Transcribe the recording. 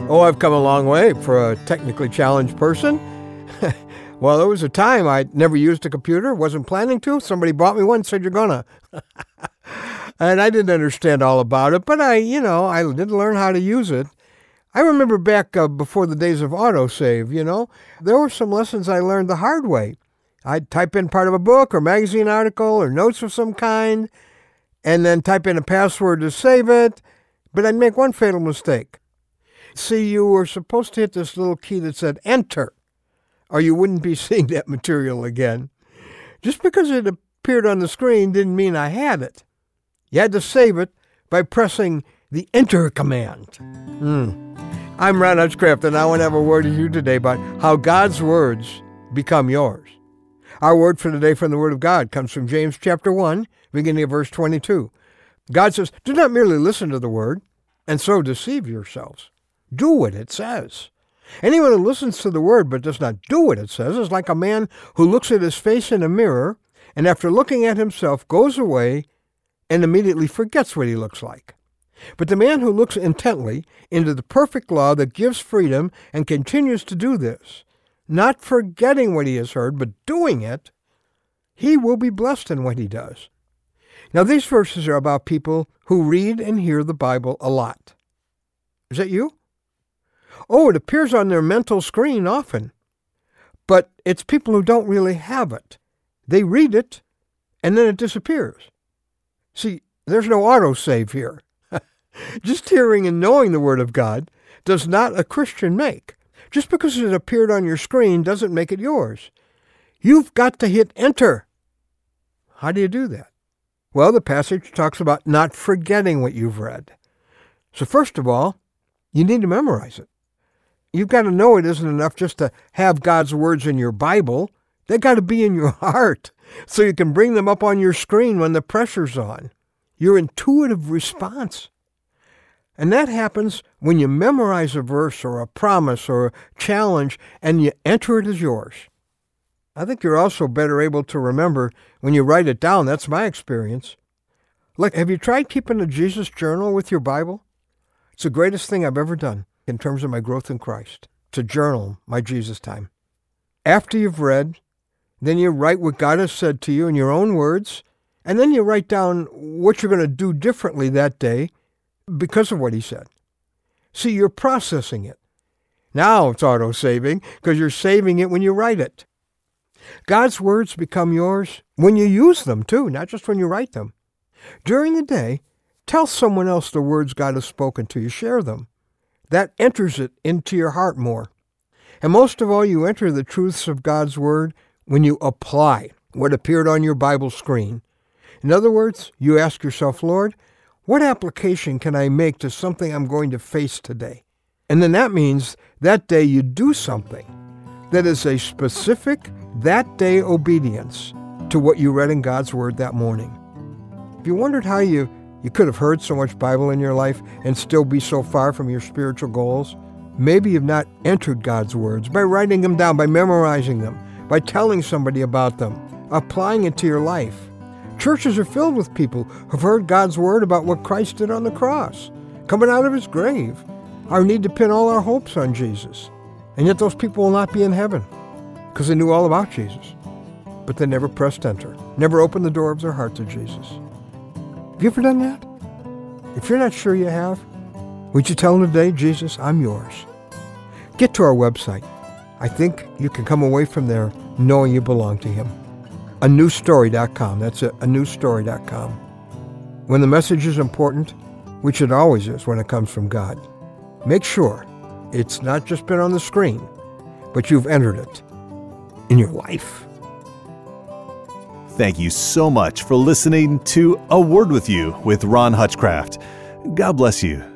Oh, I've come a long way for a technically challenged person. Well, there was a time I never used a computer, wasn't planning to. Somebody bought me one and said, "You're gonna." And I didn't understand all about it, but I did learn how to use it. I remember back before the days of autosave, there were some lessons I learned the hard way. I'd type in part of a book or magazine article or notes of some kind, and then type in a password to save it, but I'd make one fatal mistake. See, you were supposed to hit this little key that said Enter, or you wouldn't be seeing that material again. Just because it appeared on the screen didn't mean I had it. You had to save it by pressing the Enter command. I'm Ron Hutchcraft, and I want to have a word with you today about how God's words become yours. Our word for today from the Word of God comes from James chapter 1, beginning of verse 22. God says, "Do not merely listen to the word, and so deceive yourselves. Do what it says. Anyone who listens to the word but does not do what it says is like a man who looks at his face in a mirror, and after looking at himself goes away and immediately forgets what he looks like. But the man who looks intently into the perfect law that gives freedom and continues to do this, not forgetting what he has heard, but doing it, he will be blessed in what he does." Now, these verses are about people who read and hear the Bible a lot. Is that you? Oh, it appears on their mental screen often. But it's people who don't really have it. They read it, and then it disappears. See, there's no autosave here. Just hearing and knowing the Word of God does not a Christian make. Just because it appeared on your screen doesn't make it yours. You've got to hit Enter. How do you do that? Well, the passage talks about not forgetting what you've read. So first of all, you need to memorize it. You've got to know it isn't enough just to have God's words in your Bible. They've got to be in your heart so you can bring them up on your screen when the pressure's on. Your intuitive response. And that happens when you memorize a verse or a promise or a challenge and you enter it as yours. I think you're also better able to remember when you write it down. That's my experience. Look, have you tried keeping a Jesus journal with your Bible? It's the greatest thing I've ever done in terms of my growth in Christ, to journal my Jesus time. After you've read, then you write what God has said to you in your own words, and then you write down what you're going to do differently that day because of what he said. See, you're processing it. Now it's auto-saving because you're saving it when you write it. God's words become yours when you use them too, not just when you write them. During the day, tell someone else the words God has spoken to you. Share them. That enters it into your heart more. And most of all, you enter the truths of God's Word when you apply what appeared on your Bible screen. In other words, you ask yourself, "Lord, what application can I make to something I'm going to face today?" And then that means that day you do something that is a specific, that day obedience to what you read in God's Word that morning. If you wondered how you could have heard so much Bible in your life and still be so far from your spiritual goals, maybe you've not entered God's words by writing them down, by memorizing them, by telling somebody about them, applying it to your life. Churches are filled with people who've heard God's word about what Christ did on the cross, coming out of his grave, our need to pin all our hopes on Jesus. And yet those people will not be in heaven because they knew all about Jesus, but they never pressed enter, never opened the door of their heart to Jesus. Have you ever done that? If you're not sure you have, would you tell him today, "Jesus, I'm yours"? Get to our website. I think you can come away from there knowing you belong to him. anewstory.com. That's it, anewstory.com. When the message is important, which it always is when it comes from God, make sure it's not just been on the screen, but you've entered it in your life. Thank you so much for listening to A Word With You with Ron Hutchcraft. God bless you.